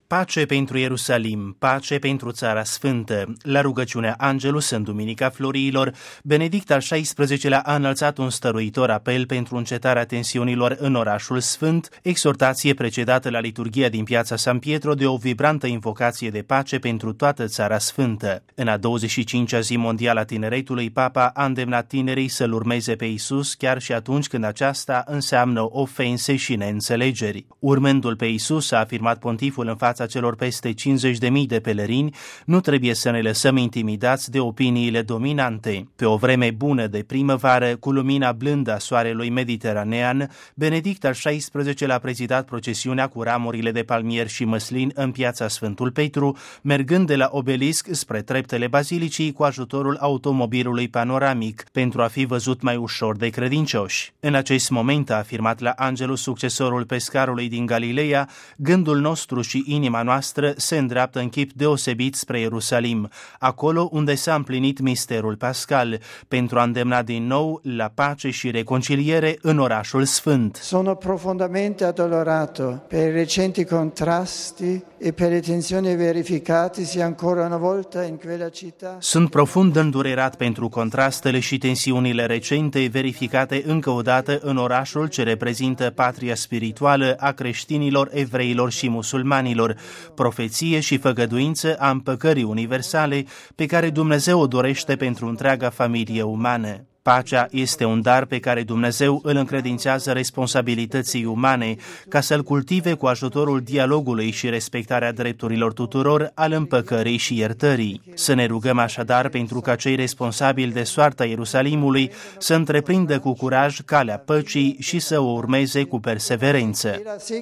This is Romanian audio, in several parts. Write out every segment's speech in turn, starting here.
Pace pentru Ierusalim, pace pentru Țara Sfântă. La rugăciunea Angelus în Duminica Florilor, Benedict al XVI-lea a înălțat un stăruitor apel pentru încetarea tensiunilor în orașul sfânt, exhortație precedată la liturghia din piața San Pietro de o vibrantă invocație de pace pentru toată Țara Sfântă. În a 25-a zi mondială a tineretului, Papa a îndemnat tinerii să-L urmeze pe Iisus chiar și atunci când aceasta înseamnă ofense și neînțelegeri. Urmându-L pe Iisus, a afirmat pontiful în fața celor peste 50.000 de pelerini, nu trebuie să ne lăsăm intimidați de opiniile dominante. Pe o vreme bună de primăvară, cu lumina blândă a soarelui mediteranean, Benedict al XVI-lea a prezidat procesiunea cu ramurile de palmier și măslin în piața Sfântul Petru, mergând de la obelisc spre treptele bazilicii cu ajutorul automobilului panoramic, pentru a fi văzut mai ușor de credincioși. În acest moment, a afirmat la Angelus succesorul pescarului din Galileea, gândul nostru și inima noastră se îndreaptă în chip deosebit spre Ierusalim, acolo unde s-a împlinit misterul pascal, pentru a îndemna din nou la pace și reconciliere în orașul sfânt. Sono profondamente addolorato per i recenti contrasti e per le tensioni verificatesi ancora una volta in quella città. Sunt profund îndurerat pentru contrastele și tensiunile recente verificate încă o dată în orașul ce reprezintă patria spirituală a creștinilor, evreilor și musulmanilor, profeție și făgăduință a împăcării universale pe care Dumnezeu o dorește pentru întreaga familie umană. Pacea este un dar pe care Dumnezeu îl încredințează responsabilității umane ca să-l cultive cu ajutorul dialogului și respectarea drepturilor tuturor, al împăcării și iertării. Să ne rugăm așadar pentru ca cei responsabili de soarta Ierusalimului să întreprindă cu curaj calea păcii și să o urmeze cu perseverență.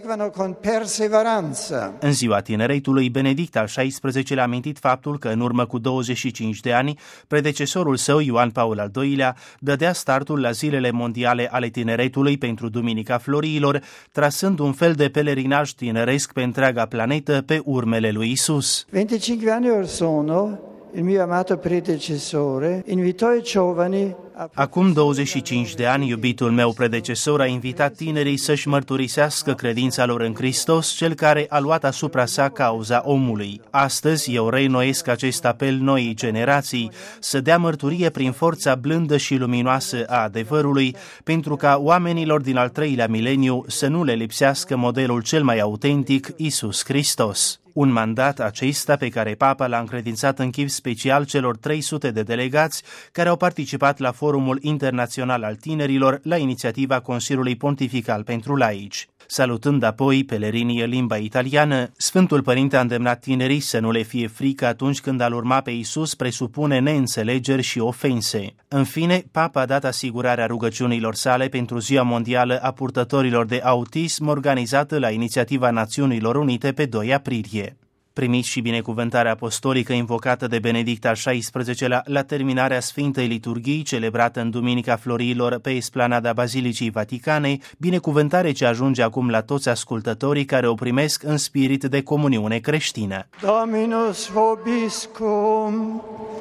În ziua tineretului, Benedict al XVI-lea a amintit faptul că în urmă cu 25 de ani, predecesorul său, Ioan Paul al II-lea, dădea startul la zilele mondiale ale tineretului pentru Duminica Florilor, trasând un fel de pelerinaj tineresc pe întreaga planetă pe urmele lui Isus. 25 anni or sono, il mio amato predecessore invitò i giovani. Acum 25 de ani, iubitul meu predecesor a invitat tinerii să-și mărturisească credința lor în Hristos, cel care a luat asupra sa cauza omului. Astăzi eu reînnoiesc acest apel noii generații să dea mărturie prin forța blândă și luminoasă a adevărului, pentru ca oamenilor din al treilea mileniu să nu le lipsească modelul cel mai autentic, Iisus Hristos. Un mandat acesta pe care Papa l-a încredințat în chip special celor 300 de delegați care au participat la Forumul Internațional al Tinerilor la inițiativa Consiliului Pontifical pentru Laici. Salutând apoi pelerinii în limba italiană, Sfântul Părinte a îndemnat tinerii să nu le fie frică atunci când a-L urma pe Iisus presupune neînțelegeri și ofense. În fine, Papa a dat asigurarea rugăciunilor sale pentru Ziua Mondială a Purtătorilor de Autism, organizată la inițiativa Națiunilor Unite pe 2 aprilie. Primiți și binecuvântarea apostolică invocată de Benedict al XVI-lea la terminarea Sfintei Liturghii celebrată în Duminica Florilor pe esplanada Bazilicii Vaticane, binecuvântare ce ajunge acum la toți ascultătorii care o primesc în spirit de comuniune creștină. Dominus vobiscum.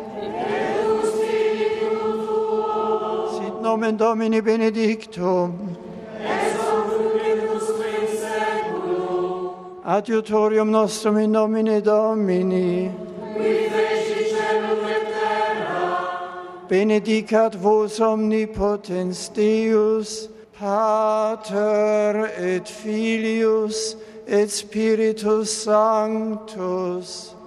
Sit nomen Domini benedictum. Adiutorium nostrum in nomine Domini, qui feci caelum et terra, benedicat vos omnipotens Deus, Pater et Filius et Spiritus Sanctus.